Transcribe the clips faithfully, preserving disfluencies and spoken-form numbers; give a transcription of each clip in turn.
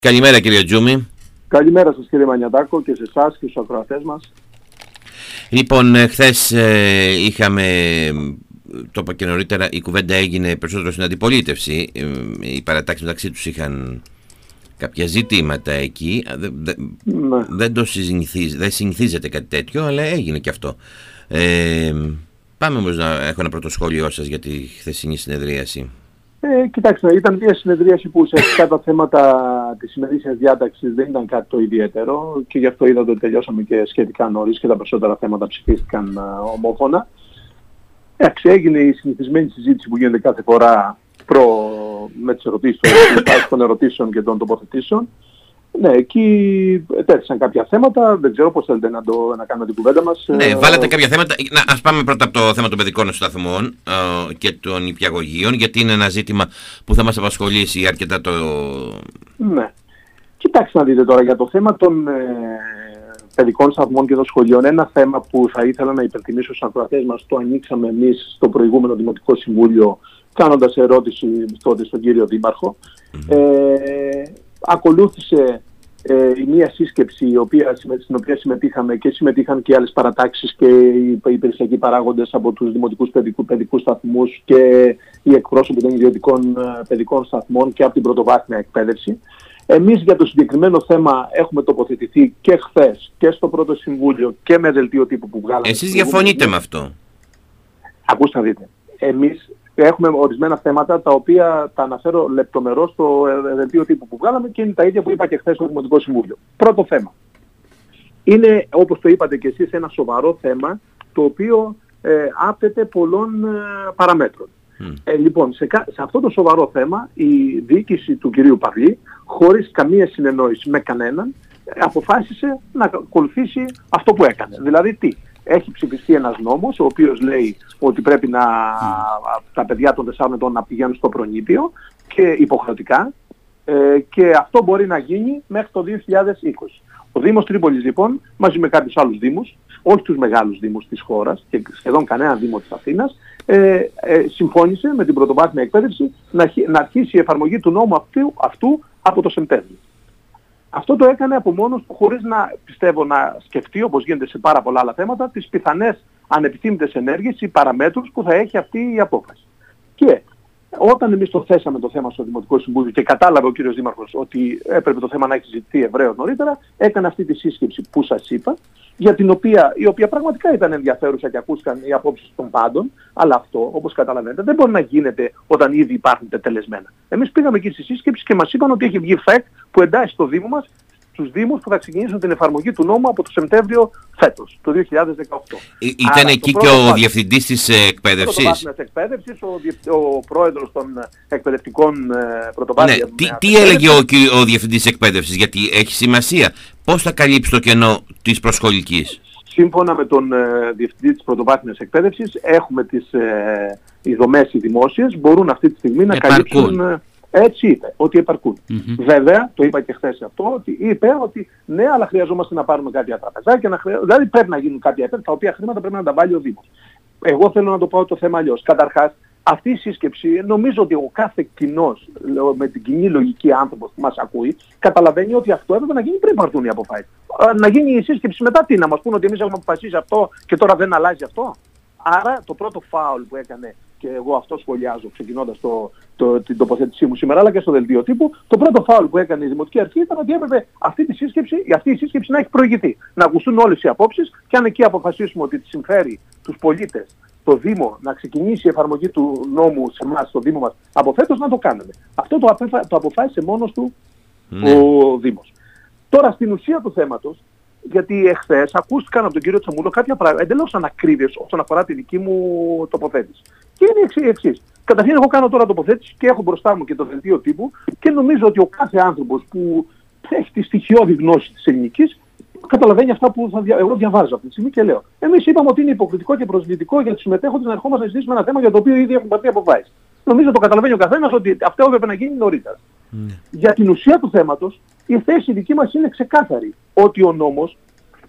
Καλημέρα κύριε Τζούμι. Καλημέρα σας κύριε Μανιατάκο και σε εσάς και στους ακροατές μας. Λοιπόν, χθες ε, είχαμε, το είπα και νωρίτερα, η κουβέντα έγινε περισσότερο στην αντιπολίτευση. Ε, οι παρατάξεις μεταξύ τους είχαν κάποια ζητήματα εκεί. Δεν, δε, ναι. δεν το συνηθίζ, δεν συνηθίζεται κάτι τέτοιο, αλλά έγινε και αυτό. Ε, πάμε όμως να έχω ένα πρώτο σχόλιο σας για τη χθεσινή συνεδρίαση. Ε, κοιτάξτε, ήταν μια συνεδρίαση που ουσιαστικά τα θέματα της ημερήσιας διάταξης δεν ήταν κάτι το ιδιαίτερο και γι' αυτό είδατε ότι τελειώσαμε και σχετικά νωρίς και τα περισσότερα θέματα ψηφίστηκαν uh, ομόφωνα. Εντάξει, έγινε η συνηθισμένη συζήτηση που γίνεται κάθε φορά προ, με τις ερωτήσεις των ερωτήσεων και των τοποθετήσεων. Ναι, εκεί τέθησαν κάποια θέματα, δεν ξέρω πώς θέλετε να, το, να κάνουμε την κουβέντα μας. Ναι, βάλατε κάποια θέματα. Να, ας πάμε πρώτα από το θέμα των παιδικών σταθμών ε, και των νηπιαγωγείων, γιατί είναι ένα ζήτημα που θα μας απασχολήσει αρκετά το... Ναι. Κοιτάξτε να δείτε τώρα για το θέμα των ε, παιδικών σταθμών και των σχολείων. Ένα θέμα που θα ήθελα να υπενθυμίσω στους ακροατές μας, το ανοίξαμε εμείς στο προηγούμενο Δημοτικό Συμβούλιο, κάνοντας ερώτηση τότε στον κύριο Δήμαρχο. Mm-hmm. Ε, ακολούθησε ε, η μία σύσκεψη η οποία, στην οποία συμμετείχαμε και συμμετείχαν και άλλες παρατάξεις και οι υπηρεσιακοί παράγοντες από τους δημοτικούς παιδικού, παιδικούς σταθμούς και οι εκπρόσωποι των ιδιωτικών παιδικών σταθμών και από την πρωτοβάθμια εκπαίδευση. Εμείς για το συγκεκριμένο θέμα έχουμε τοποθετηθεί και χθες και στο πρώτο συμβούλιο και με δελτίο τύπου που βγάλαμε. Εσείς διαφωνείτε με αυτό? Ακούστε να δείτε. Εμείς έχουμε ορισμένα θέματα τα οποία τα αναφέρω λεπτομερώς στο δελτίο τύπου που βγάλαμε και είναι τα ίδια που είπα και χθες στο Δημοτικό Συμβούλιο. Πρώτο θέμα. Είναι, όπως το είπατε και εσείς, ένα σοβαρό θέμα το οποίο ε, άπτεται πολλών ε, παραμέτρων. Mm. Ε, λοιπόν, σε, σε αυτό το σοβαρό θέμα η διοίκηση του κυρίου Παυλή, χωρίς καμία συνεννόηση με κανέναν, αποφάσισε να ακολουθήσει αυτό που έκανε. Δηλαδή τι? Έχει ψηφιστεί ένας νόμος ο οποίος λέει ότι πρέπει να, mm. τα παιδιά των τεσσάρων ετών να πηγαίνουν στο προνήπιο και υποχρεωτικά ε, και αυτό μπορεί να γίνει μέχρι το δύο χιλιάδες είκοσι. Ο Δήμος Τρίπολης λοιπόν, μαζί με κάποιους άλλους δήμους, όχι τους μεγάλους δήμους της χώρας και σχεδόν κανένα δήμο της Αθήνας, ε, ε, συμφώνησε με την πρωτοβάθμια εκπαίδευση να, να αρχίσει η εφαρμογή του νόμου αυτού, αυτού από το Σεπτέμβριο. Αυτό το έκανε από μόνος του, χωρίς να πιστεύω να σκεφτεί, όπως γίνεται σε πάρα πολλά άλλα θέματα, τις πιθανές ανεπιθύμητες ενέργειες ή παραμέτρους που θα έχει αυτή η απόφαση. Και όταν εμείς το θέσαμε το θέμα στο Δημοτικό Συμβούλιο και κατάλαβε ο κύριος Δήμαρχος ότι έπρεπε το θέμα να έχει συζητηθεί ευρέως νωρίτερα, έκανε αυτή τη σύσκεψη που σας είπα, για την οποία, η οποία πραγματικά ήταν ενδιαφέρουσα και ακούστηκαν οι απόψεις των πάντων, αλλά αυτό, όπως καταλαβαίνετε, δεν μπορεί να γίνεται όταν ήδη υπάρχουν τετελεσμένα. Εμείς πήγαμε εκεί στη σύσκεψη και μας είπαν ότι έχει βγει ΦΕΚ που εντάσσει στο Δήμο μας τους Δήμους που θα ξεκινήσουν την εφαρμογή του νόμου από το Σεπτέμβριο φέτος, το δύο χιλιάδες δεκαοκτώ. Ή, ήταν Άρα, εκεί και ο διευθυντής της εκπαίδευσης. εκπαίδευσης, ο, ο πρόεδρος των εκπαιδευτικών ε, πρωτοβάθμιων. Ναι, τι, τι έλεγε ο, ο διευθυντής της εκπαίδευσης, γιατί έχει σημασία. Πώς θα καλύψει το κενό της προσχολικής? Σύμφωνα με τον ε, διευθυντή της πρωτοβάθμιας εκπαίδευσης, έχουμε τις ε, οι δομές οι δημόσιες, μπορούν αυτή τη στιγμή να επαρκούν. καλύψουν... Ε, Έτσι είπε, ότι επαρκούν. Mm-hmm. Βέβαια, το είπα και χθες αυτό, ότι είπε ότι ναι, αλλά χρειαζόμαστε να πάρουμε κάποια τραπεζάκια, να χρεια... δηλαδή πρέπει να γίνουν κάποια επένδυση, τα οποία χρήματα πρέπει να τα βάλει ο Δήμος. Εγώ θέλω να το πάω το θέμα αλλιώς. Καταρχάς, αυτή η σύσκεψη, νομίζω ότι ο κάθε κοινός, με την κοινή λογική άνθρωπος που μας ακούει, καταλαβαίνει ότι αυτό έπρεπε να γίνει πριν πάρθουν οι αποφάσεις. Να γίνει η σύσκεψη μετά τι, να μας πούνε ότι εμείς έχουμε αποφασίσει αυτό και τώρα δεν αλλάζει αυτό? Άρα το πρώτο φάουλ που έκανε, και εγώ αυτό σχολιάζω ξεκινώντας το, το, την τοποθέτησή μου σήμερα, αλλά και στο δελτίο τύπου, το πρώτο φάουλ που έκανε η Δημοτική Αρχή ήταν ότι έπρεπε αυτή, τη σύσκεψη, αυτή η σύσκεψη να έχει προηγηθεί. Να ακουστούν όλες οι απόψεις και αν εκεί αποφασίσουμε ότι συμφέρει τους πολίτες, το Δήμο, να ξεκινήσει η εφαρμογή του νόμου σε εμάς, στο Δήμο μας, από φέτος, να το κάνουμε. Αυτό το, απέφα, το αποφάσισε μόνος του ναι. ο Δήμος. Τώρα στην ουσία του θέματος, γιατί εχθές ακούστηκαν από τον κύριο Τσαμούλο κάποια πράγματα εντελώς ανακρίβειες όσον αφορά τη δική μου τοποθέτηση. Και είναι η εξής. Καταρχήν, εγώ κάνω τώρα τοποθέτηση και έχω μπροστά μου και το δελτίο τύπου και νομίζω ότι ο κάθε άνθρωπος που έχει τη στοιχειώδη γνώση της ελληνικής καταλαβαίνει αυτά που θα δια... εγώ διαβάζω αυτή τη στιγμή και λέω. Εμείς είπαμε ότι είναι υποκριτικό και προσβλητικό για τους συμμετέχοντες να ερχόμαστε να συζητήσουμε ένα θέμα για το οποίο ήδη έχουν πάρθει αποφάσεις. Νομίζω το καταλαβαίνει ο καθένας ότι αυτό έπρεπε να γίνει νωρίτερα. Mm. Για την ουσία του θέματος, η θέση δική μας είναι ξεκάθαρη. Ότι ο νόμος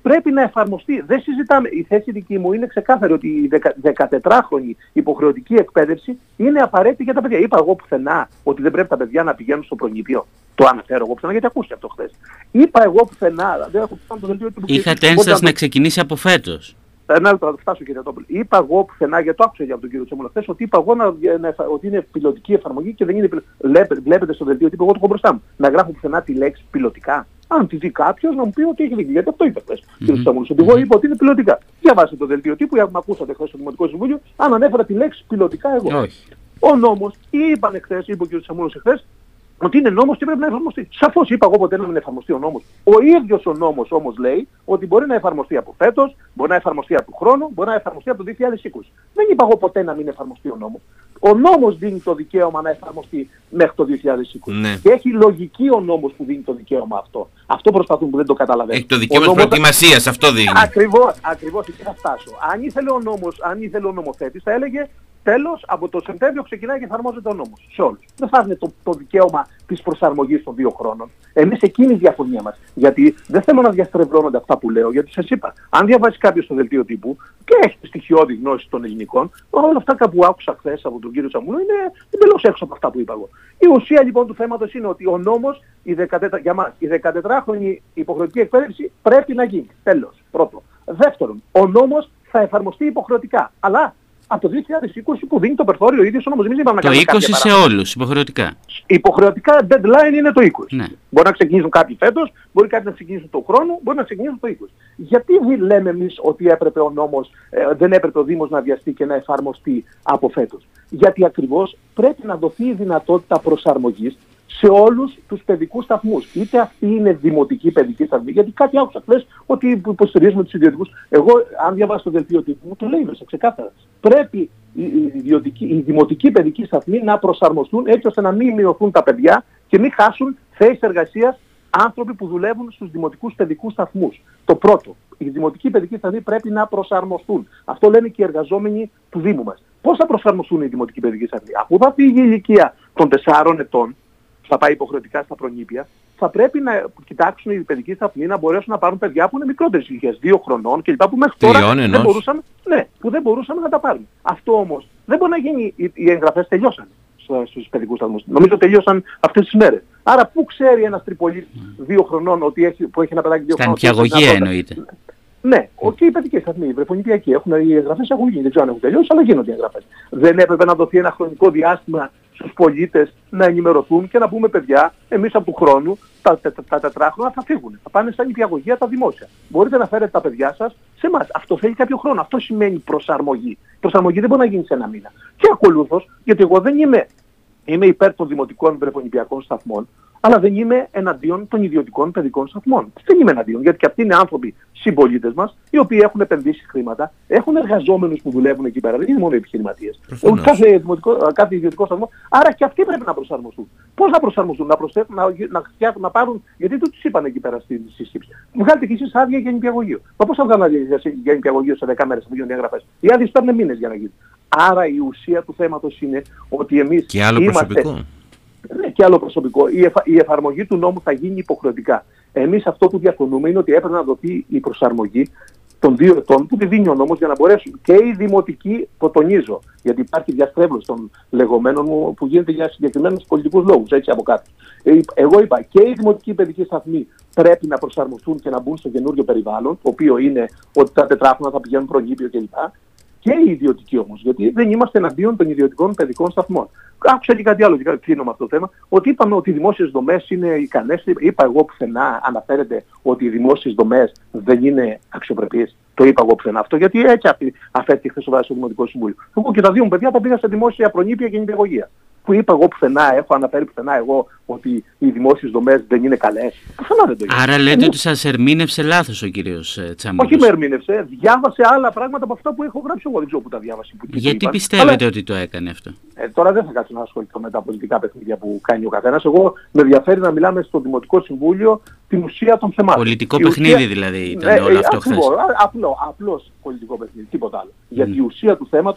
πρέπει να εφαρμοστεί. Δεν συζητάμε. Η θέση δική μου είναι ξεκάθαρη ότι η δεκατετράχρονη υποχρεωτική εκπαίδευση είναι απαραίτητη για τα παιδιά. Είπα εγώ πουθενά ότι δεν πρέπει τα παιδιά να πηγαίνουν στο προνήπιο. Το αναφέρω εγώ πουθενά γιατί ακούστηκε αυτό χθες. Είπα εγώ πουθενά. Δεν έχω το δελτίο του. Είχατε ένσταση να ξεκινήσει από φέτος. Ένα λεπτό, θα φτάσω κύριε Τόπουλο. Είπα εγώ πουθενά, γιατί το άκουσα για τον κύριο Τσέμουλα χθες, ότι είπα εγώ να, να, ότι είναι πιλωτική εφαρμογή και δεν είναι πιλωτική. Βλέπετε στο δελτίο τύπου, εγώ το έχω μπροστά μου. Να γράφω πουθενά τη λέξη πιλωτικά. Αν τη δει κάποιος να μου πει ότι έχει δίκιο. Γιατί αυτό είπε χθες. Mm-hmm. Κύριε Τσέμουλα, ότι εγώ είπα ότι είναι πιλωτικά. Διαβάστε το δελτίο τύπου, με ακούσατε χθες στο Δημοτικό Συμβούλιο, αν ανέφερα τη λέξη πιλωτικά εγώ. Όχι. Ο νόμος, είπαν χθες, είπε ο κύριος Τσέμουλας χθες, ότι είναι νόμος και πρέπει να εφαρμοστεί. Σαφώς είπα εγώ ποτέ να μην εφαρμοστεί ο νόμος. Ο ίδιος ο νόμος όμως λέει ότι μπορεί να εφαρμοστεί από φέτος, μπορεί να εφαρμοστεί από του χρόνου, μπορεί να εφαρμοστεί από το δύο χιλιάδες είκοσι. Δεν είπα εγώ ποτέ να μην εφαρμοστεί ο νόμος. Ο νόμος δίνει το δικαίωμα να εφαρμοστεί μέχρι το δύο χιλιάδες είκοσι. Ναι. Και έχει λογική ο νόμος που δίνει το δικαίωμα αυτό. Αυτό προσπαθούν που δεν το καταλαβαίνουν. Έχει το δικαίωμα της προετοιμασίας, αυτό δίνει. Ακριβώς, ακριβώς, εκεί θα φτάσω. Αν ήθελε ο νόμος, αν ήθελε ο νομοθέτης, θα έλεγε τέλος, από το Σεπτέμβριο ξεκινάει και εφαρμόζεται ο νόμος. Σε όλους. Δεν θα είναι το, το δικαίωμα της προσαρμογής των δύο χρόνων. Εμείς εκείνη η διαφωνία μας. Γιατί δεν θέλω να διαστρεβλώνονται αυτά που λέω, γιατί σας είπα, αν διαβάσει κάποιος το δελτίο τύπου και έχει στοιχειώδη γνώση των ελληνικών, όλα αυτά που άκουσα χθες από τον κύριο Τσαμούλο είναι εντελώς έξω από αυτά που είπα εγώ. Η ουσία λοιπόν του θέματος είναι ότι ο νόμος, η δεκατετρα... για μας, η δεκατετράχρονη υποχρεωτική εκπαίδευση πρέπει να γίνει. Τέλος. Πρώτο. Δεύτερον, ο νόμος θα εφαρμοστεί υποχρεωτικά. Αλλά από το δύο χιλιάδες είκοσι που δίνει το περιθώριο ο ίδιος ο νόμος. Εμείς είπαμε να κάνουμε το είκοσι σε όλους, υποχρεωτικά. Υποχρεωτικά deadline είναι το είκοσι. Ναι. Μπορεί να ξεκινήσουν κάποιοι φέτος, μπορεί κάποιοι να ξεκινήσουν το χρόνο, μπορεί να ξεκινήσουν το είκοσι. Γιατί λέμε εμείς ότι έπρεπε ο νόμος, ε, δεν έπρεπε ο Δήμος να βιαστεί και να εφαρμοστεί από φέτος? Γιατί ακριβώς πρέπει να δοθεί η δυνατότητα προσαρμογής σε όλους τους παιδικούς σταθμούς. Είτε αυτή είναι δημοτική παιδική σταθμή, γιατί κάτι άκουσα χθες ότι υποστηρίζουμε τους ιδιωτικούς. Εγώ, αν διαβάσω το δελτίο τύπου μου, το λέει μέσα ξεκάθαρα. Πρέπει οι, ιδιωτικοί, οι δημοτικοί παιδικοί σταθμοί να προσαρμοστούν έτσι ώστε να μην μειωθούν τα παιδιά και μην χάσουν θέσεις εργασίας άνθρωποι που δουλεύουν στους δημοτικούς παιδικούς σταθμούς. Το πρώτο. Οι δημοτικοί παιδικοί σταθμοί πρέπει να προσαρμοστούν. Αυτό λένε και οι εργαζόμενοι του Δήμου μας. Πώς θα προσαρμοστούν οι δημοτικοί παιδικοί σταθμοί? Αφού θα φύγει η ηλικία των τεσσάρων ετών, θα πάει υποχρεωτικά στα προνήπια, θα πρέπει να κοιτάξουν οι παιδικοί σταθμοί να μπορέσουν να πάρουν παιδιά που είναι μικρότερες ηλικίες, δύο χρονών κλπ. Που μέχρι τώρα δεν μπορούσαμε, ναι, που δεν μπορούσαμε να τα πάρουμε. Αυτό όμως δεν μπορεί να γίνει. Οι, οι εγγραφές τελειώσαν στους παιδικούς σταθμούς. Νομίζω τελειώσαν αυτές τις μέρες. Άρα πού ξέρει ένας τριπολίτης δύο χρονών ότι έχει, που έχει ένα παιδάκι δύο χρονών? Στα νηπιαγωγεία εννοείται. Ναι, και οι παιδικοί σταθμοί, οι βρεφονιπιακοί, έχουν, οι εγγραφές έχουν γίνει. Δεν ξέρω αν έχουν τελειώσει, αλλά γίνονται οι εγγραφές. Δεν έπρεπε να δοθεί ένα χρονικό διάστημα στους πολίτες να ενημερωθούν και να πούμε, παιδιά, εμείς από του χρόνου τα, τα, τα, τα τετράχρονα θα φύγουν. Θα πάνε στα νηπιαγωγεία τα δημόσια. Μπορείτε να φέρετε τα παιδιά σας σε εμάς. Αυτό θέλει κάποιο χρόνο. Αυτό σημαίνει προσαρμογή. Προσαρμογή δεν μπορεί να γίνει σε ένα μήνα. Και ακολούθως, γιατί εγώ δεν είμαι, είμαι υπέρ των δημοτικών βρεφονιπιακών σταθμών, αλλά δεν είμαι εναντίον των ιδιωτικών παιδικών σταθμών. Δεν είμαι εναντίον, γιατί και αυτοί είναι άνθρωποι συμπολίτες μας, οι οποίοι έχουν επενδύσει χρήματα, έχουν εργαζόμενους που δουλεύουν εκεί πέρα, δεν είναι μόνο οι επιχειρηματίες. Έχουν κάθε, κάθε ιδιωτικό σταθμό, άρα και αυτοί πρέπει να προσαρμοστούν. Πώς να προσαρμοστούν? Να προσθέσουν, να, να, να πάρουν, γιατί το τους είπανε εκεί πέρα στη σύσκεψη. Βγάλετε κι εσείς άδεια για νηπιαγωγείο. Μα πώς θα βγάλουν άδεια για νηπιαγωγείο σε δέκα μέρες που γίνονται οι εγγραφές? Οι άδειες παίρνουν μήνες για να γίνουν. Άρα η ουσία του θέματος είναι ότι εμείς και άλλο είμαστε... προσωπικό. Ναι, και άλλο προσωπικό. Η, εφα... η εφαρμογή του νόμου θα γίνει υποχρεωτικά. Εμείς αυτό που διαφωνούμε είναι ότι έπρεπε να δοθεί η προσαρμογή των δύο ετών που τη δίνει ο νόμος για να μπορέσουν και οι δημοτικοί, το τονίζω, γιατί υπάρχει διαστρέβλωση των λεγόμενων μου που γίνεται για συγκεκριμένους πολιτικούς λόγους, έτσι από κάτω. Εγώ είπα και οι δημοτικοί παιδικοί σταθμοί πρέπει να προσαρμοστούν και να μπουν στο καινούριο περιβάλλον, το οποίο είναι ότι τα τετράχρονα θα πηγαίνουν προνήπιο κλπ. Και οι ιδιωτικοί όμως, γιατί δεν είμαστε εναντίον των ιδιωτικών παιδικών σταθμών. Άκουσα και κάτι άλλο, και κλείνω με αυτό το θέμα, ότι είπαμε ότι οι δημόσιες δομές είναι ικανές. Είπα εγώ πουθενά, αναφέρεται ότι οι δημόσιες δομές δεν είναι αξιοπρεπείς. Το είπα εγώ πουθενά αυτό, γιατί έτσι αφέθηκε χθες στο Δημοτικό Συμβούλιο. Εγώ και τα δύο μου παιδιά τα πήγα σε δημόσια προνήπια και νηπιαγωγεία. Που είπα εγώ πουθενά, έχω αναφέρει πουθενά εγώ ότι οι δημόσιες δομές δεν είναι καλές. Πουθενά δεν το είπα. Άρα λέτε ότι σας ερμήνευσε λάθος ο κύριος Τσαμούλος? Όχι με ερμήνευσε, διάβασε άλλα πράγματα από αυτά που έχω γράψει εγώ. Δεν ξέρω που τα διάβασε. Που Γιατί πιστεύετε αλλά... ότι το έκανε αυτό? Ε, τώρα δεν θα κάτσω να ασχοληθώ με τα πολιτικά παιχνίδια που κάνει ο καθένας. Εγώ με ενδιαφέρει να μιλάμε στο Δημοτικό Συμβούλιο την ουσία των θεμάτων. Πολιτικό η παιχνίδι ουσία... δηλαδή ήταν ε, όλο ε, αυτό χθες? Απλό, απλώς πολιτικό παιχνίδι, τίποτα άλλο. Mm. Γιατί η ουσία του θέματος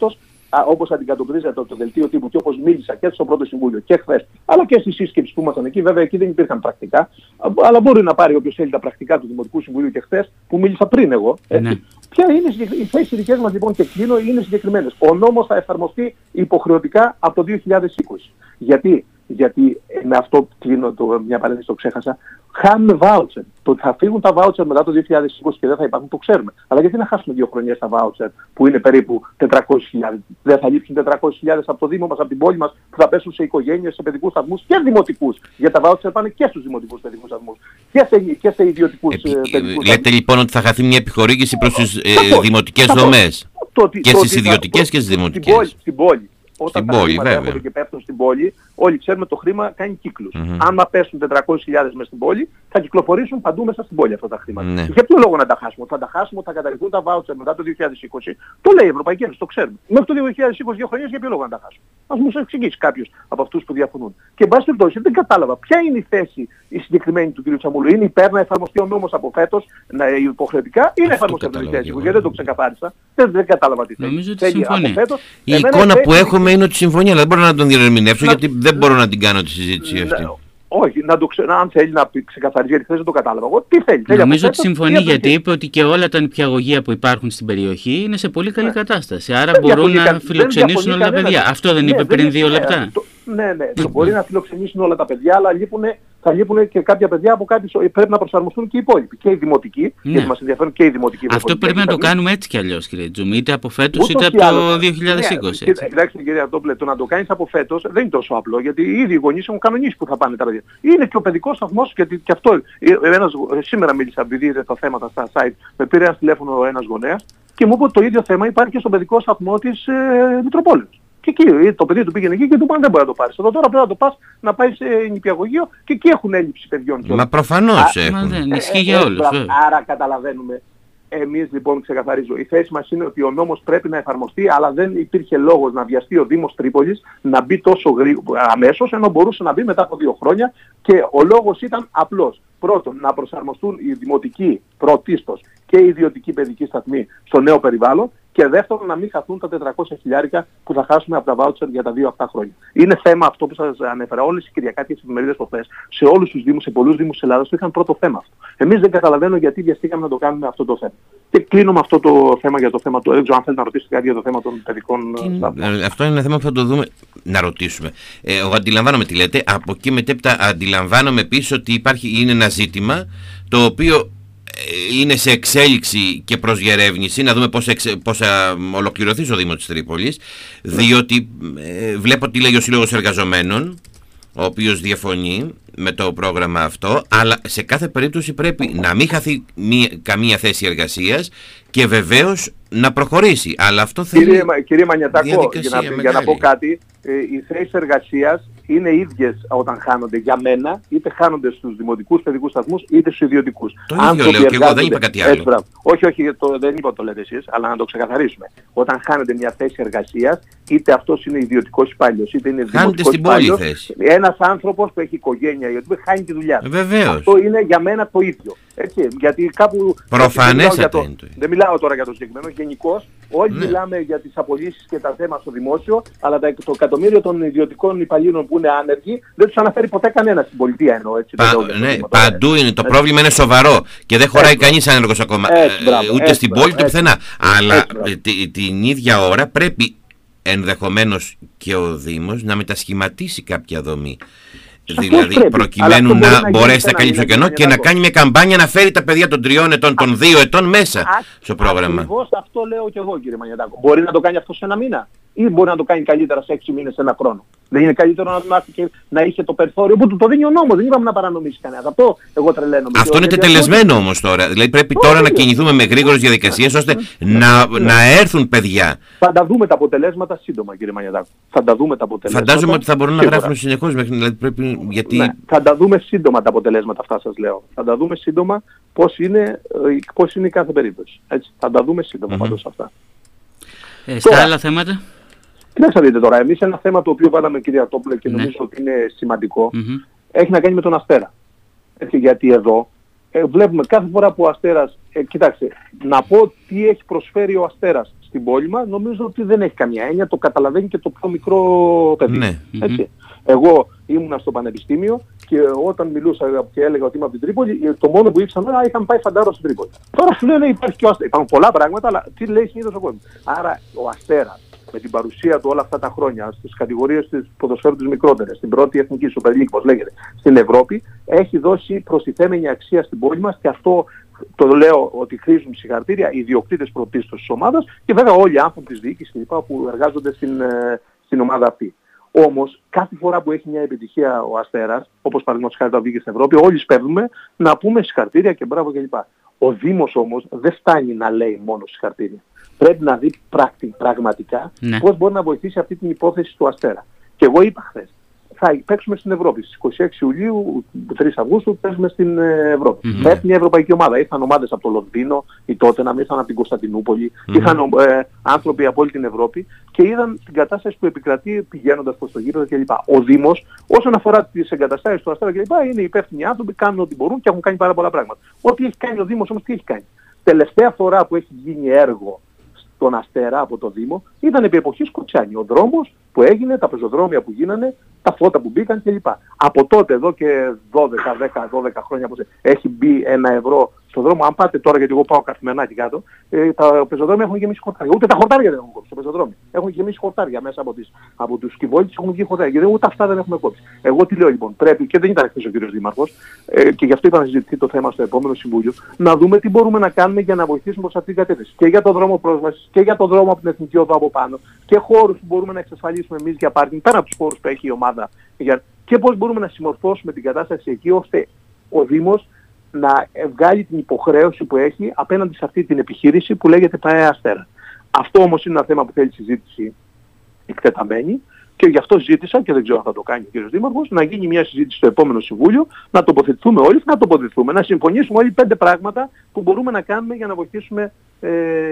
όπως αντικατοπτρίζεται από το δελτίο τύπου και όπως μίλησα και στο πρώτο συμβούλιο και χθες, αλλά και στη σύσκεψη που ήμασταν εκεί, βέβαια εκεί δεν υπήρχαν πρακτικά, αλλά μπορεί να πάρει όποιος θέλει τα πρακτικά του Δημοτικού Συμβουλίου και χθες που μίλησα πριν εγώ. Ναι. Ποια είναι οι θέσεις δικές μας λοιπόν και κλείνω είναι συγκεκριμένες. Ο νόμος θα εφαρμοστεί υποχρεωτικά από το δύο χιλιάδες είκοσι. Γιατί, Γιατί με αυτό κλείνω το, μια παρένθεση, το ξέχασα. Χάνουμε βάουτσερ. Το ότι θα φύγουν τα βάουτσερ μετά το δύο χιλιάδες είκοσι και δεν θα υπάρχουν, το ξέρουμε. Αλλά γιατί να χάσουμε δύο χρονιές τα βάουτσερ που είναι περίπου τετρακόσιες χιλιάδες. Δεν θα λείψουν τετρακόσιες χιλιάδες από το Δήμο μας, από την πόλη μας, που θα πέσουν σε οικογένειες, σε παιδικούς σταθμούς και δημοτικούς. Γιατί τα βάουτσερ πάνε και στους δημοτικούς παιδικούς σταθμούς και σε, και σε ιδιωτικούς Επί, παιδικούς σταθμούς. Λέτε λοιπόν ότι θα χαθεί μια επιχορήγηση προς τις ε, δημοτικές δομές. Και στις ιδιωτικές και στις δημοτικές. Στην πόλη. Όταν στην τα πόλη, χρήματα έρχονται και πέφτουν στην πόλη, όλοι ξέρουμε το χρήμα κάνει κύκλους. Mm-hmm. Άμα πέσουν τετρακόσιες χιλιάδες μέσα στην πόλη, θα κυκλοφορήσουν παντού μέσα στην πόλη αυτά τα χρήματα. Ναι. Για ποιο λόγο να τα χάσουμε? Θα τα χάσουμε, θα καταργηθούν τα βάουτσερ μετά το δύο χιλιάδες είκοσι. Το λέει η Ευρωπαϊκή Ένωση, το ξέρουμε. Μέχρι το δύο χιλιάδες είκοσι δύο χρονιές, για ποιο λόγο να τα χάσουμε? Ας μου εξηγήσει κάποιος από αυτούς που διαφωνούν. Και εν πάση περιπτώσει δεν κατάλαβα ποια είναι η θέση η συγκεκριμένη του κ. Τσαμούλου. Είναι υπέρ να εφαρμοστεί ο νόμος από φέτος υποχρεωτικά ή να εφαρμοστεί από το δύο χιλιάδες είκοσι? Γιατί δεν το ξεκαθάρισα. Δεν, δεν κατάλαβα τι θέση. Νομίζω ότι συμφωνεί. Η εικόνα που έχουμε είναι ότι συμφωνεί, αλλά δεν μπορώ να τον διερμηνεύσω γιατί δεν μπορώ να την κάνω τη συζήτηση αυτή. Όχι, να το ξέρω, αν θέλει να ξεκαθαρίζει, γιατί χθες δεν το κατάλαβα εγώ. Τι θέλει? Νομίζω ότι συμφωνεί, γιατί είπε ότι και όλα τα νηπιαγωγεία που υπάρχουν στην περιοχή είναι σε πολύ καλή κατάσταση. Άρα μπορούν να φιλοξενήσουν όλα τα παιδιά. Αυτό δεν είπε πριν δύο λεπτά? Ναι, ναι, μπορεί να φιλοξενήσουν όλα τα παιδιά, αλλά θα λείπουν και κάποια παιδιά από κάποιους, πρέπει να προσαρμοστούν και οι υπόλοιποι. Και οι δημοτικοί, γιατί μας ενδιαφέρουν και οι δημοτικοί. Αυτό πρέπει να το κάνουμε έτσι κι αλλιώς, κύριε Τζούμι, είτε από φέτος είτε από το δύο χιλιάδες είκοσι. Κοιτάξτε, κύριε Αρτόπουλε, το να το κάνεις από φέτος δεν είναι τόσο απλό, γιατί ήδη οι γονείς έχουν κανονίσει που θα πάνε τα παιδιά. Είναι και ο παιδικός σταθμός, γιατί και αυτό. Ένας, σήμερα μίλησα, επειδή είδε τα θέματα στα site, με πήρε ένα τηλέφωνο ένας γονέας και μου είπε ότι το ίδιο θέμα υπάρχει και στον παιδικό σταθμό της ε, Μητροπόλεως. Και εκεί το παιδί του πήγαινε εκεί και του είπαν δεν μπορεί να το πάρεις. Εδώ τώρα πρέπει να το πας να πάει σε νηπιαγωγείο και εκεί έχουν έλλειψη παιδιών. Μα προφανώς έχουν. Μα δεν ισχύει για όλους. Άρα καταλαβαίνουμε. Εμείς λοιπόν, ξεκαθαρίζω, η θέση μας είναι ότι ο νόμος πρέπει να εφαρμοστεί, αλλά δεν υπήρχε λόγος να βιαστεί ο Δήμος Τρίπολης να μπει τόσο γρήγορα αμέσως, ενώ μπορούσε να μπει μετά από δύο χρόνια, και ο λόγος ήταν απλός. Πρώτον, να προσαρμοστούν οι δημοτικοί πρωτίστως και οι ιδιωτικοί παιδικοί σταθμοί στο νέο περιβάλλον, και δεύτερον, να μην χαθούν τα τετρακόσια χιλιάρικα που θα χάσουμε από τα βάουτσερ για τα δύο αυτά χρόνια. Είναι θέμα αυτό που σας ανέφερα. Όλες οι κυριακάτικες εφημερίδες προχθές, σε όλους τους δήμους, σε πολλούς δήμους της Ελλάδας, το είχαν πρώτο θέμα αυτό. Εμείς δεν καταλαβαίνω γιατί βιαστήκαμε να το κάνουμε αυτό το θέμα. Και κλείνω με αυτό το θέμα για το θέμα του. Δεν ξέρω αν θέλετε να ρωτήσετε κάτι για το θέμα των παιδικών σταθμών. Αυτό είναι ένα θέμα που θα το δούμε. Να ρωτήσουμε. Ε, εγώ αντιλαμβάνομαι τι λέτε. Από εκεί μετέπειτα αντιλαμβάνομαι επίσης ότι υπάρχει, είναι ένα ζήτημα το οποίο είναι σε εξέλιξη και προς διερεύνηση, να δούμε πώς, εξε, πώς θα ολοκληρωθεί ο Δήμος της Τρίπολης, διότι ε, βλέπω τι λέει ο Σύλλογος Εργαζομένων, ο οποίος διαφωνεί με το πρόγραμμα αυτό, αλλά σε κάθε περίπτωση πρέπει να μην χαθεί μία, καμία θέση εργασίας και βεβαίως να προχωρήσει. Αλλά αυτό θέλει Κύριε, κύριε Μανιατάκο, για να, για να πω κάτι, ε, οι θέσεις εργασίας είναι ίδιες όταν χάνονται για μένα, είτε χάνονται στους δημοτικούς παιδικούς σταθμούς, είτε στους ιδιωτικούς. Το ίδιο λέω και εγώ, δεν είπα κάτι άλλο. Έτσι, όχι, όχι, το, δεν είπα το λέτε εσείς, αλλά να το ξεκαθαρίσουμε. Όταν χάνεται μια θέση εργασίας, είτε αυτός είναι ιδιωτικός υπάλληλος, είτε είναι δημοτικός υπάλληλος, ένας άνθρωπος που έχει οικογένεια, γιατί χάνει τη δουλειά του. Βεβαίως. Αυτό είναι για μένα το ίδιο. Έτσι, γιατί κάπου... Προφανέστατα είναι το ίδιο. Δεν μιλάω τώρα για το συγκεκριμένο, γενικώς όλοι ναι. μιλάμε για τις απολύσεις και τα θέματα στο δημόσιο, αλλά το εκατομμύριο των ιδιωτικών υπαλλήλων που είναι άνεργοι δεν τους αναφέρει ποτέ κανένα στην πολιτεία, εννοώ. Έτσι, Πα, ναι, παντού είναι. Το έτσι. Πρόβλημα είναι σοβαρό και δεν χωράει έτσι, κανείς άνεργος ακόμα. Έτσι, μπράβο, ούτε έτσι, στην πόλη ούτε πουθενά. Αλλά έτσι, την ίδια ώρα πρέπει ενδεχομένως και ο Δήμος να μετασχηματίσει κάποια δομή. Δηλαδή πρέπει, προκειμένου να, να μπορέσει να καλύψει το κενό και να κάνει μια καμπάνια να φέρει τα παιδιά των τριών ετών, των δύο ετών μέσα α, στο πρόγραμμα. Ακριβώς αυτό λέω και εγώ, κύριε Μανιατάκο. Μπορεί να το κάνει αυτό σε ένα μήνα ή μπορεί να το κάνει καλύτερα σε έξι μήνες, σε ένα χρόνο? Δεν είναι καλύτερο να, να, να είχε το περιθώριο που του το δίνει ο νόμος? Δεν είπαμε να παρανομήσει κανένα. Αυτό εγώ τρελαίνομαι. Αυτό είναι τετελεσμένο όμως τώρα. Δηλαδή πρέπει το τώρα ίδιο. να κινηθούμε με γρήγορες διαδικασίες ώστε να, να έρθουν παιδιά. Θα τα δούμε τα αποτελέσματα σύντομα, κύριε Μανιατάκο. Θα τα δούμε τα αποτελέσματα. Φαντάζομαι ότι θα μπορούν να γράφουν συνεχώς. Δηλαδή πρέπει, γιατί... ναι, θα τα δούμε σύντομα τα αποτελέσματα αυτά, σας λέω. Θα τα δούμε σύντομα πώς είναι, πώς είναι η κάθε περίπτωση. Έτσι. Θα τα δούμε σύντομα mm-hmm. πάντως αυτά. Ε, στα άλλα θέματα. Κοιτάξτε να δείτε τώρα, εμείς ένα θέμα το οποίο βάλαμε, κύριε Αρτόπουλε, και ναι. νομίζω ότι είναι σημαντικό, mm-hmm. έχει να κάνει με τον Αστέρα. Έτσι, γιατί εδώ ε, βλέπουμε κάθε φορά που ο Αστέρας, ε, κοιτάξτε, να πω τι έχει προσφέρει ο Αστέρας στην πόλη μας, νομίζω ότι δεν έχει καμία έννοια, το καταλαβαίνει και το πιο μικρό παιδί. Ναι. Έτσι. Εγώ ήμουνα στο πανεπιστήμιο και όταν μιλούσα και έλεγα ότι είμαι από την Τρίπολη, το μόνο που ήξερα είχαν πάει φαντάρο στην Τρίπολη. Τώρα σου λένε υπάρχει και ο Αστέρας. Υπάρχουν πολλά πράγματα, αλλά τι λέει συνήθως ο κόσμος. Άρα ο Αστέρας με την παρουσία του όλα αυτά τα χρόνια στις κατηγορίες της ποδοσφαίρου τις μικρότερες, στην πρώτη εθνική Super League, όπως λέγεται, στην Ευρώπη, έχει δώσει προστιθέμενη αξία στην πόλη μας και αυτό το λέω ότι χρήζουν συγχαρητήρια οι ιδιοκτήτες πρωτίστως της ομάδας και βέβαια όλοι οι άνθρωποι της διοίκησης κλπ. Που εργάζονται στην, στην ομάδα αυτή. Όμως, κάθε φορά που έχει μια επιτυχία ο Αστέρας, όπως παραδείγματος χάρη τα βγήκε στην Ευρώπη, όλοι σπέβδουμε να πούμε συγχαρητήρια και μπράβο κλπ. Ο Δήμος όμως δεν φτάνει να λέει μόνο συγχαρητήρια. Πρέπει να δει πράκτη, πραγματικά ναι. πώς μπορεί να βοηθήσει αυτή την υπόθεση του Αστέρα. Και εγώ είπα χθες, θα παίξουμε στην Ευρώπη. Στις είκοσι έξι Ιουλίου, τρεις Αυγούστου, παίζουμε στην Ευρώπη. Mm-hmm. Έρθει μια ευρωπαϊκή ομάδα. Ήρθαν ομάδες από το Λονδίνο, η Τότεναμ, ήρθαν από την Κωνσταντινούπολη, mm-hmm. ήρθαν ε, άνθρωποι από όλη την Ευρώπη και είδαν την κατάσταση που επικρατεί πηγαίνοντας προς το γήπεδο κλπ. Ο Δήμος, όσον αφορά τις εγκαταστάσεις του Αστέρα κλπ., είναι υπεύθυνοι άνθρωποι, κάνουν ό,τι μπορούν και έχουν κάνει πάρα πολλά πράγματα. Ό,τι έχει κάνει ο Δήμος όμως, τι έχει κάνει. Τελευταία φορά που έχει γίνει έργο στον Αστέρα από το Δήμο ήταν επί εποχής Κοτσάνη. Ο δρόμος που έγινε, τα πεζοδρόμια που γίνανε, τα φώτα που μπήκαν κλπ. Από τότε εδώ και δώδεκα, δέκα, δώδεκα χρόνια πως έχει μπει ένα ευρώ στο δρόμο. Αν πάτε τώρα, γιατί εγώ πάω καθημερινά εκεί κάτω, ε, τα πεζοδρόμια έχουν γεμίσει χορτάρια. Ούτε τα χορτάρια δεν έχουν κόψει στο πεζοδρόμιο. Έχουν γεμίσει χορτάρια μέσα από, τις, από τους κυβόλυτες, έχουν βγει χορτάρια. Και ούτε αυτά δεν έχουμε κόψει. Εγώ τι λέω λοιπόν, πρέπει, και δεν ήταν χθες ο κύριος Δήμαρχος, ε, και γι' αυτό είπα να συζητηθεί το θέμα στο επόμενο Συμβούλιο, να δούμε τι μπορούμε να κάνουμε για να βοηθήσουμε προς αυτή την κατεύθυνση. Και για το δρόμο πρόσβασης και για το δρόμο από την Εθνική Οδό από πάνω και χώρους που μπορούμε να εξασφαλίσουμε εμείς για πάρκινγκ, πέρα από τους χώρους που έχει η ομάδα. Και πώς μπορούμε να συμμορφώσουμε την κατάσταση εκεί ώστε ο Δήμος να βγάλει την υποχρέωση που έχει απέναντι σε αυτή την επιχείρηση που λέγεται ΠΑΕ Αστέρα. Αυτό όμως είναι ένα θέμα που θέλει συζήτηση εκτεταμένη και γι' αυτό ζήτησα, και δεν ξέρω αν θα το κάνει ο κύριος Δήμαρχος, να γίνει μια συζήτηση στο επόμενο Συμβούλιο, να τοποθετηθούμε όλοι, να τοποθετηθούμε, να συμφωνήσουμε όλοι πέντε πράγματα που μπορούμε να κάνουμε για να βοηθήσουμε ε,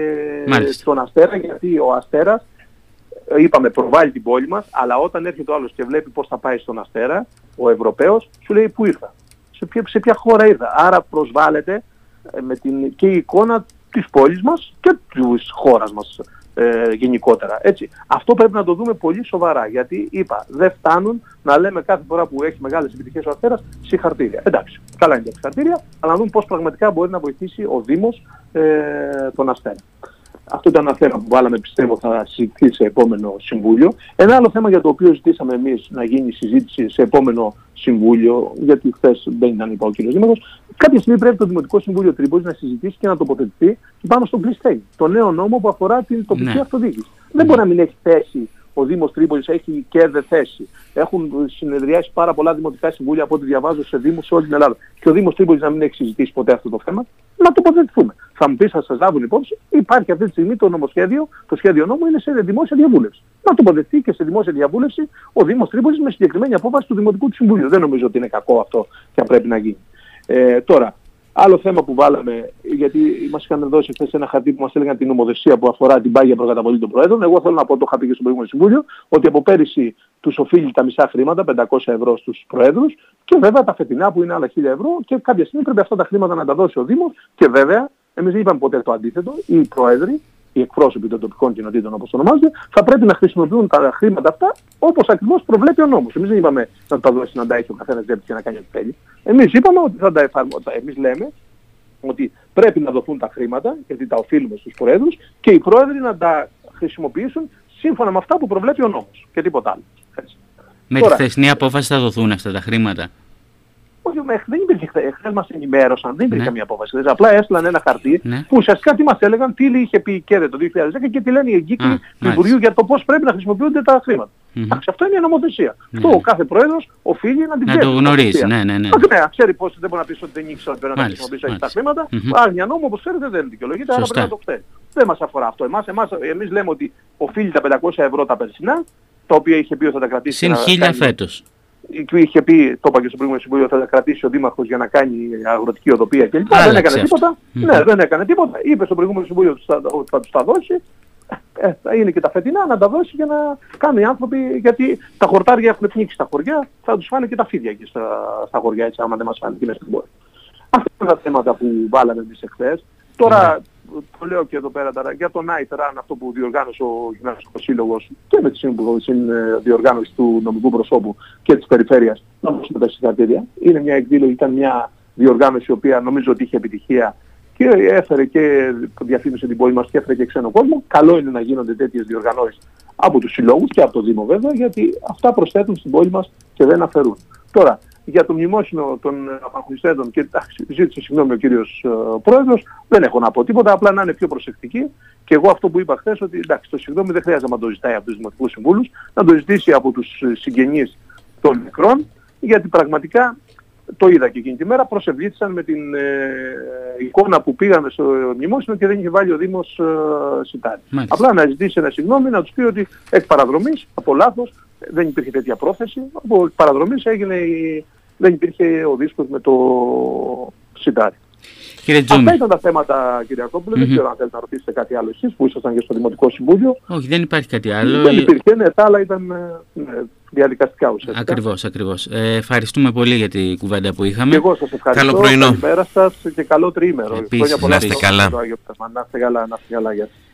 τον Αστέρα, γιατί ο Αστέρας, είπαμε, προβάλλει την πόλη μας, αλλά όταν έρχεται ο άλλος και βλέπει πώς θα πάει στον Αστέρα, ο Ευρωπαίος, σου λέει πού ήρθα, σε ποια, σε ποια χώρα ήρθα. Άρα προσβάλλεται με την, και η εικόνα της πόλης μας και της χώρας μας ε, γενικότερα. Έτσι. Αυτό πρέπει να το δούμε πολύ σοβαρά, γιατί είπα, δεν φτάνουν να λέμε κάθε φορά που έχει μεγάλες επιτυχίες ο Αστέρας συγχαρητήρια. Εντάξει, καλά είναι τα συγχαρητήρια, αλλά να δούμε πώς πραγματικά μπορεί να βοηθήσει ο Δήμος ε, τον Αστέρα. Αυτό ήταν ένα θέμα που βάλαμε, πιστεύω θα συζητηθεί σε επόμενο Συμβούλιο. Ένα άλλο θέμα για το οποίο ζητήσαμε εμείς να γίνει συζήτηση σε επόμενο Συμβούλιο, γιατί χθες δεν ήταν, είπα ο κ. Δήμαρχος, κάποια στιγμή πρέπει το Δημοτικό Συμβούλιο Τρίπολης να συζητήσει και να τοποθετηθεί πάνω στον Πλιστέγγι, το νέο νόμο που αφορά την τοπική ναι. αυτοδιοίκηση. Mm. Δεν μπορεί να μην έχει θέση ο Δήμος Τρίπολης, έχει και δε θέση. Έχουν συνεδριάσει πάρα πολλά δημοτικά συμβούλια από ό,τι διαβάζω σε Δήμους σε όλη την Ελλάδα. Και ο Δήμος Τρίπολης να μην έχει συζητήσει ποτέ αυτό το θέμα, να τοποθετηθούμε. Θα μου πεις, θα σας λάβουν υπόψη, υπάρχει αυτή τη στιγμή το νομοσχέδιο, το σχέδιο νόμου είναι σε δημόσια διαβούλευση. Να τοποθετηθεί και σε δημόσια διαβούλευση ο Δήμος Τρίπολης με συγκεκριμένη απόφαση του Δημοτικού του Συμβουλίου. Δεν νομίζω ότι είναι κακό αυτό και αν πρέπει να γίνει. Ε, τώρα, άλλο θέμα που βάλαμε, γιατί μας είχαν δώσει χθες ένα χαρτί που μας έλεγαν την νομοθεσία που αφορά την πάγια προκαταβολή των Προέδρων. Εγώ θέλω να πω, το είχα πει και στο προηγούμενο Συμβούλιο, ότι από πέρυσι τους οφείλει τα μισά χρήματα, πεντακόσια ευρώ στους Προέδρους, και βέβαια τα φετινά που είναι άλλα χίλια ευρώ, και κάποια στιγμή πρέπει αυτά τα χρήματα να τα δώσει ο Δήμος, και βέβαια, εμείς δεν είπαμε ποτέ το αντίθετο, οι Πρόεδροι, οι εκπρόσωποι των τοπικών κοινοτήτων όπως το ονομάζονται, θα πρέπει να χρησιμοποιούν τα χρήματα αυτά όπως ακριβώς προβλέπει ο νόμος. Εμείς δεν είπαμε να τα δώσει να τα έχει ο καθένας και να κάνει ό,τι θέλει. Εμείς είπαμε ότι θα τα εφαρμόσουμε. Εμείς λέμε ότι πρέπει να δοθούν τα χρήματα, γιατί τα οφείλουμε στους Προέδρους, και οι Πρόεδροι να τα χρησιμοποιήσουν σύμφωνα με αυτά που προβλέπει ο νόμος. Και τίποτα άλλο. Έτσι. Με Τώρα, τη χθεσινή απόφαση θα δοθούν αυτά τα χρήματα. Όχι, δεν υπήρχε χθες. Χθες μας ενημέρωσαν, δεν υπήρχε ναι. καμία απόφαση. Απλά έστειλαν ένα χαρτί ναι. που ουσιαστικά τι μας έλεγαν, τι είχε πει και το δύο χιλιάδες δέκα και τι λένε οι εγκύκλοι του Υπουργείου για το πώς πρέπει να χρησιμοποιούνται τα χρήματα. Mm-hmm. Αυτό είναι η νομοθεσία. Mm-hmm. Αυτό ο κάθε Πρόεδρος οφείλει να την ξέρει. Να το γνωρίζει. Ναι, ναι, ναι. Ναι, ξέρει πώς, δεν μπορεί να πει ότι δεν ήξερα ότι πρέπει να χρησιμοποιήσει τα χρήματα. Άγνοια νόμου, όπως ξέρετε, δεν δικαιολογείται, άρα πρέπει να το ξέρει. Δεν μας αφορά αυτό. Εμάς, εμάς, εμείς λέμε ότι οφείλει τα πεντακόσια ευρώ τα περσινά, τα οποία είχε πει ότι θα τα κρατήσει. Συν χίλια φέτος. Και είχε πει, το είπα και στο προηγούμενο Συμβούλιο, θα τα κρατήσει ο Δήμαρχος για να κάνει αγροτική οδοπία κλπ. Δεν έκανε τίποτα. Mm-hmm. Ναι, δεν έκανε τίποτα. Είπε στο προηγούμενο Συμβούλιο ότι θα τους τα δώσει. Ε, θα είναι και τα φετινά να τα δώσει για να κάνουν οι άνθρωποι, γιατί τα χορτάρια έχουν πνίξει στα χωριά, θα τους φάνε και τα φίδια εκεί στα, στα χωριά, έτσι, άμα δεν μας φάνε και μέσα στην πόλη. Αυτά είναι τα θέματα που βάλαμε εμείς εχθές. Τώρα, το λέω και εδώ πέρα τώρα, για το Night Run, αυτό που διοργάνωσε ο Γυμναστικός Σύλλογος και με τη διοργάνωση του νομικού προσώπου και της περιφέρειας, να δώσουμε τα συγχαρητήρια. Είναι μια εκδήλωση, ήταν μια διοργάνωση η οποία νομίζω ότι είχε επιτυχία και έφερε και διαφήμισε την πόλη μας και έφερε και ξένο κόσμο. Καλό είναι να γίνονται τέτοιες διοργανώσεις από τους συλλόγους και από το Δήμο βέβαια, γιατί αυτά προσθέτουν στην πόλη μας και δεν αφαιρούν. Τώρα, για το μνημόσυνο των απαγωνιστέντων, και εντάξει, ζήτησε συγγνώμη ο κύριος uh, Πρόεδρος, δεν έχω να πω τίποτα, απλά να είναι πιο προσεκτικοί. Και εγώ αυτό που είπα χθες, ότι εντάξει, το συγγνώμη δεν χρειάζεται να το ζητάει από τους δημοτικούς συμβούλους, να το ζητήσει από τους συγγενείς των μικρών, γιατί πραγματικά το είδα και εκείνη τη μέρα, προσευλήθησαν με την ε, εικόνα που πήγαμε στο μνημόσυνο και δεν είχε βάλει ο Δήμος ε, σιτάρι. Απλά να ζητήσει ένα συγγνώμη, να τους πει ότι εκ παραδρομής, από λάθος, δεν υπήρχε τέτοια πρόθεση, από παραδρομής έγινε η, δεν υπήρχε ο δίσκος με το σιτάρι. Αυτά ήταν τα θέματα, κύριε Ακόπουλε. Mm-hmm. Δεν ξέρω αν θέλετε να ρωτήσετε κάτι άλλο εσείς που ήσασταν και στο Δημοτικό Συμβούλιο. Όχι, δεν υπάρχει κάτι άλλο. Δεν υπήρχε, ναι, τα άλλα ήταν ναι, διαδικαστικά ουσιαστικά. Ακριβώς, ακριβώς. Ε, ευχαριστούμε πολύ για την κουβέντα που είχαμε. Και εγώ σας ευχαριστώ. Καλό πρωινό. Καλημέρα σας και καλό τριήμερο. Επίσης, να είστε καλά. Να είστε καλά, να είστε καλά.